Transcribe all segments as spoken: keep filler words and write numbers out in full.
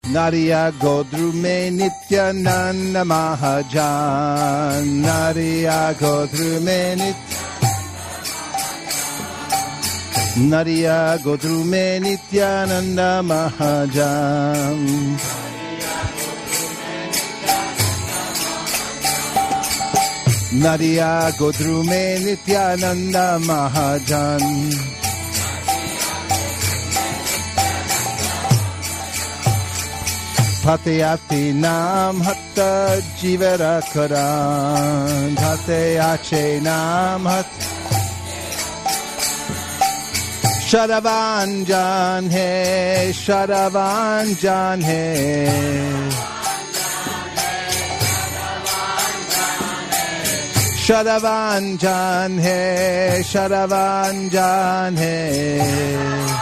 Nariya Godru me Nityananda Mahajan. Nariya Godru me Nityananda Nariya Godru me Nityananda Mahajan. Nariya Godru me Nityananda Mahajan. Bhateyati nam hatta jivara karan. Bhateyache nam hatta Sharavan hai, Sharavan hai. Sharavan hai, Sharavan hai.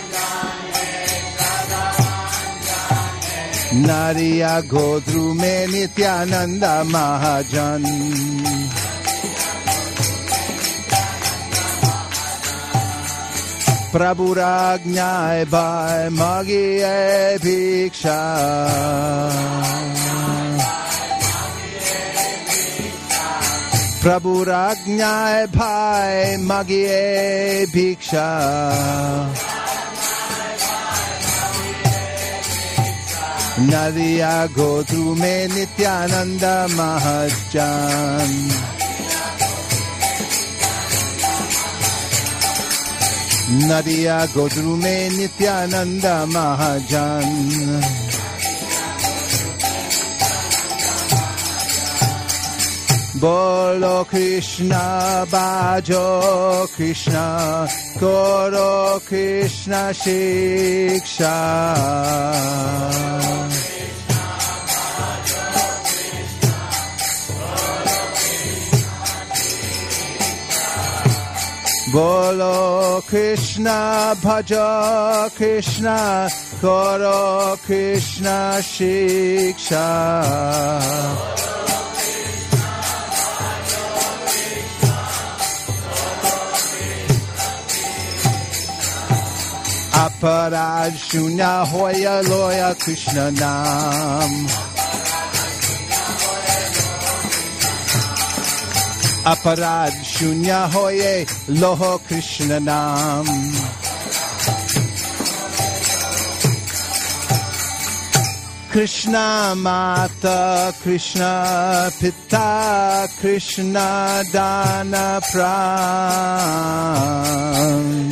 Nariya Godru me Nityananda Mahajan. Prabhu Ragnai Bhai Magiye Bhiksha. Prabhu Ragnai Bhai Magiye Bhiksha. Nariya Godru me Nityananda Mahajan. Nariya Godru me Nityananda Mahajan. Bolo Krishna Bhajo Krishna Koro Krishna Shiksha. Bolo Krishna Bhaja Krishna Koro Krishna Shiksha. Aparad Shunya Hoya Loya Krishna Nam. Aparad Shunya Hoye Loho Krishna Nam. Krishna Mata Krishna Pita Krishna Dana Pran.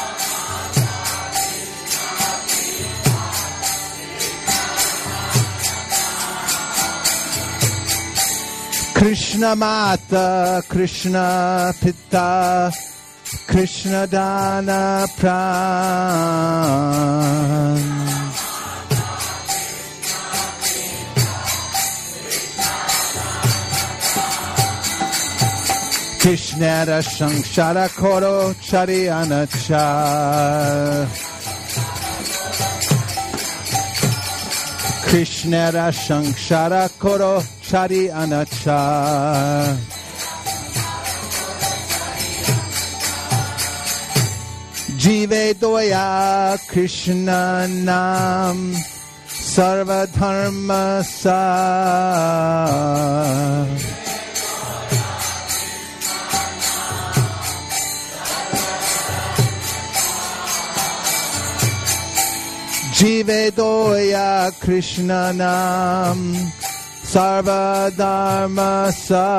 Krishna Mata, Krishna Pita, Krishna Dana Pran. Krishna Sanshara Koro Chari Anacha. Krishna Sanshara Koro Chari Anacha. Jive Doya Krishna Nam Sarva Dharma Sa. Jive Doya Krishna Nam Sarva Dharma Sa.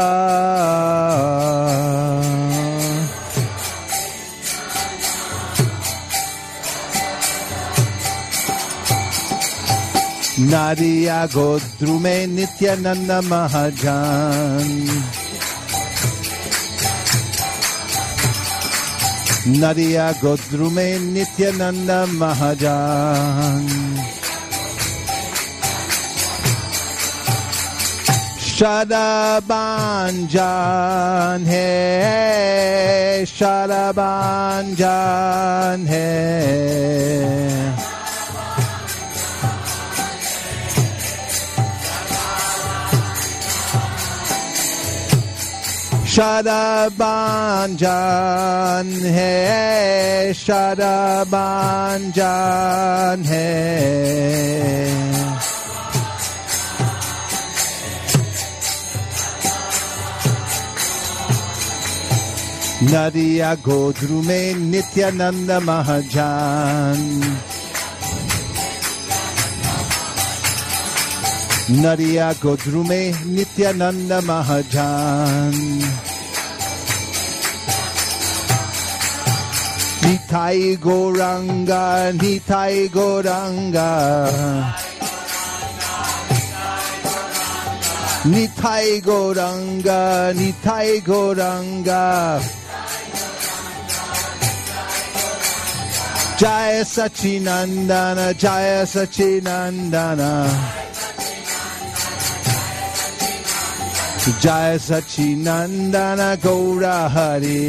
Nariya Godru me Nityananda Mahajan. Nariya Godru me Nityananda Mahajan. Shadabanjan hai, Shadabanjan hai. Shadabanjan hai, Shadabanjan hai. नदिया गोद्रु में नित्यानंद महाजन नदिया गोद्रु में नित्यानंद महाजन निताई गौरंगा निताई गौरंगा निताई गौरंगा निताई गौरंगा जय सच्चिनंदन जय सच्चिनंदन जय सच्चिनंदन गौर हरे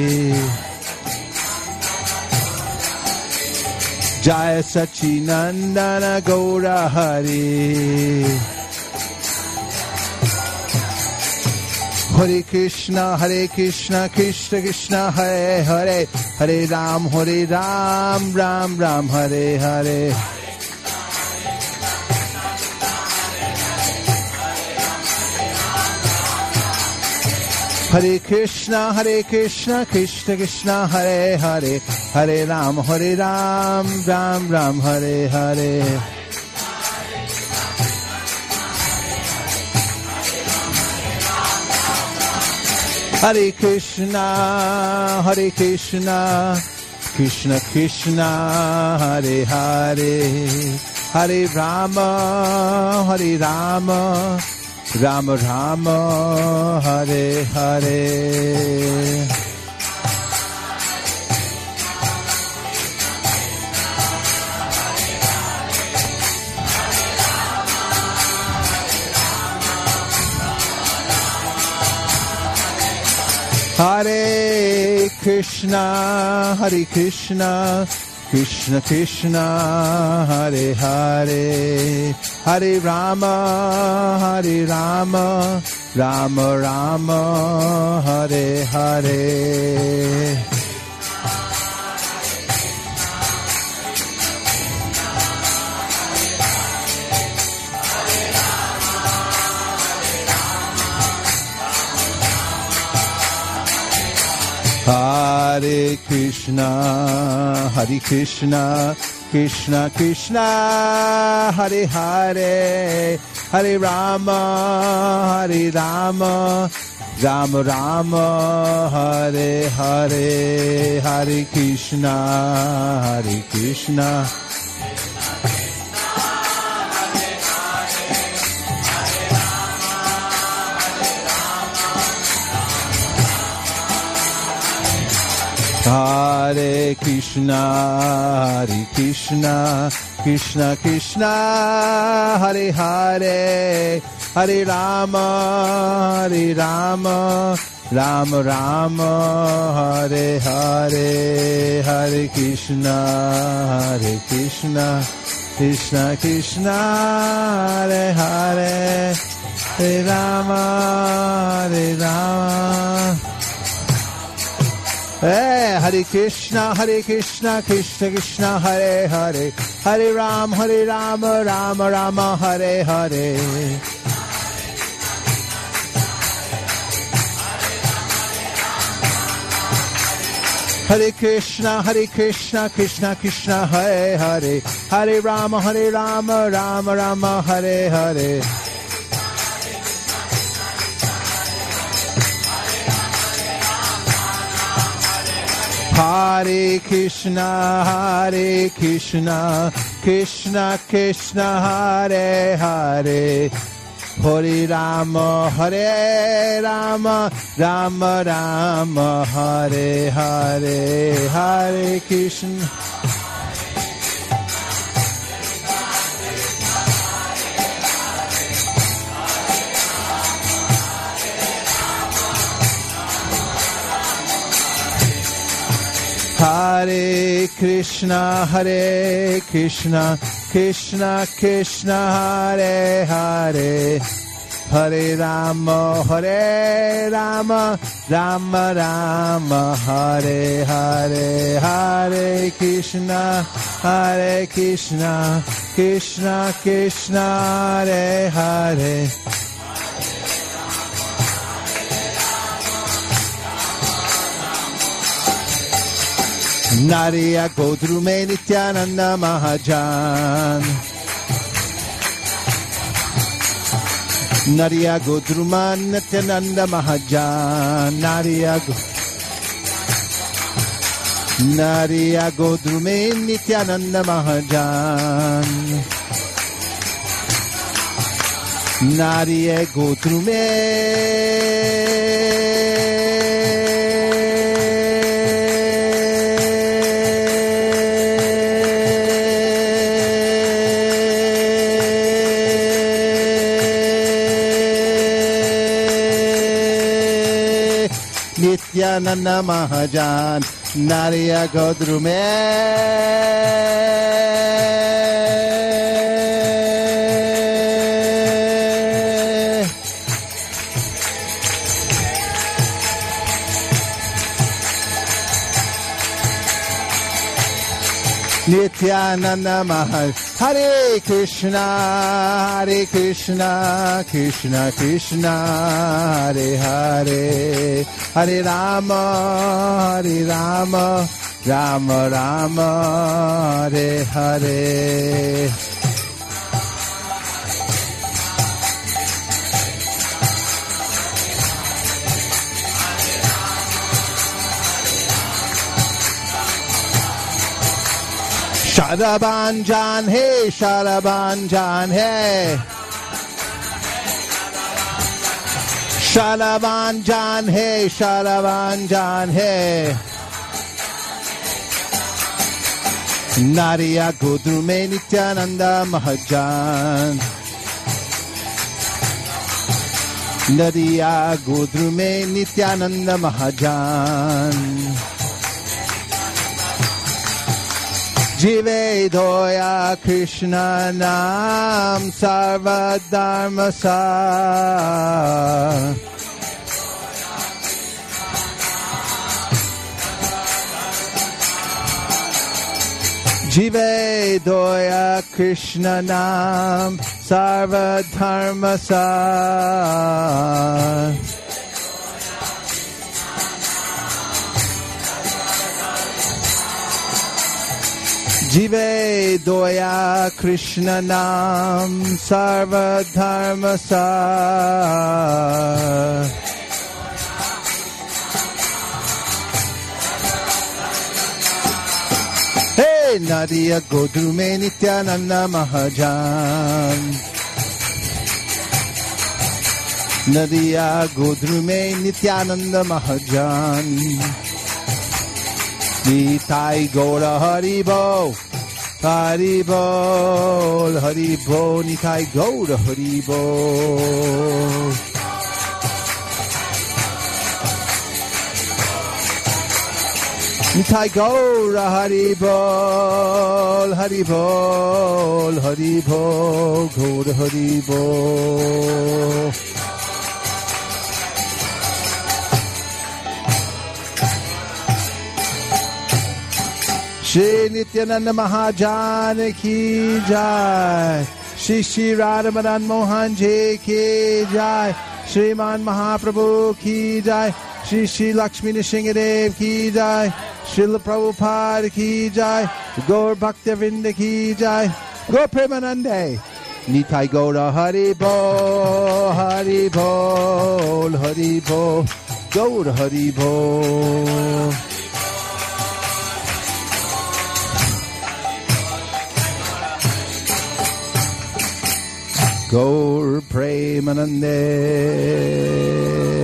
जय सच्चिनंदन गौर हरे हरे कृष्णा हरे कृष्णा कृष्ण कृष्णा हरे हरे हरे राम हरे राम राम राम हरे हरे हरे कृष्णा हरे कृष्णा कृष्ण कृष्णा हरे हरे हरे राम हरे राम राम राम हरे हरे हरे कृष्णा हरे कृष्णा कृष्ण कृष्णा हरे हरे हरे राम हरे राम राम राम हरे हरे हरे कृष्णा हरे कृष्णा कृष्ण कृष्णा हरे हरे हरे राम हरे Ram Ram Ram Hare Hare Hare Krishna, Hare Krishna, Krishna Krishna, Hare Hare, Hare Rama, Hare Rama, Rama Rama, Hare Hare, Hare Krishna, Hare Krishna. Hare Krishna, Hare Krishna, Krishna Krishna, Hare Hare, Hare Rama, Hare Rama, Rama Rama, Hare Hare, Hare Krishna, Hare Krishna, Krishna Krishna, Hare Hare, Hare Rama, Hare Rama. Hey, Hare Krishna, Hare Krishna, Krishna Krishna, Hare Hare, Hare Ram, Hare Rama, Rama Rama, Hare Hare. Hare Krishna, Hare Krishna, Krishna Krishna, Hare Hare, Hare Rama, Hare Rama, Rama Rama, Hare Hare. Hare Krishna, Hare Krishna, Krishna Krishna, Hare Hare, Hare Rama, Hare Rama, Rama Rama, Hare Hare, Hare Krishna. Hare Krishna, Hare Krishna, Krishna Krishna, Hare Hare, Hare Rama, Hare Rama, Rama Rama, Hare Hare, Hare Krishna, Hare Krishna, Krishna Krishna, Hare Hare. Nariya Godrume Nityananda Mahajan. Nariya Godruman Nityananda Mahajan. Nariya Go Nariya Godrume Nityananda Mahajan. Nariya Godrume Nityananda Mahajan. Nariya Godrume Nityananda Mahajan. Hare Krishna, Hare Krishna, Krishna Krishna, Hare Hare, Hare Rama, Hare Rama, Rama Rama, Hare Hare. Sharaban Hai, Sharaban Hai, Sharaban Hai, Sharaban Hai. Nariya Godrume Nityananda Mahajan. Nariya Godrume Nityananda Mahajan. Jive Doya Krishna Nam Sarva Dharma Sa. Jive Doya Krishna Nam Sarva Dharma Sa. Jive Doya Krishna Nam Sarva Dharma Sa. Hey, Nariya Godrume Nityananda Mahajan. Nariya Godrume Nityananda Mahajan. Nitai Gaura Haribo, Haribo, Haribo, Nitai Gaura Haribo. Nitai Gaura Haribo, Haribo, Haribo, Gaura Haribo. Shri Nityananda Mahajan ki jai. Shri Shri Radha Madan Mohan ji ki jai. Shriman Mahaprabhu ki jai. Shri Shri Lakshmi Nrsingadev ki jai. Srila Prabhupada ki jai. Gaur Bhaktivinoda ki jai. Gaur Premanande. Nitai Gaura Haribo, Haribo, Haribo, Gaur Haribo. Gaur Premanande.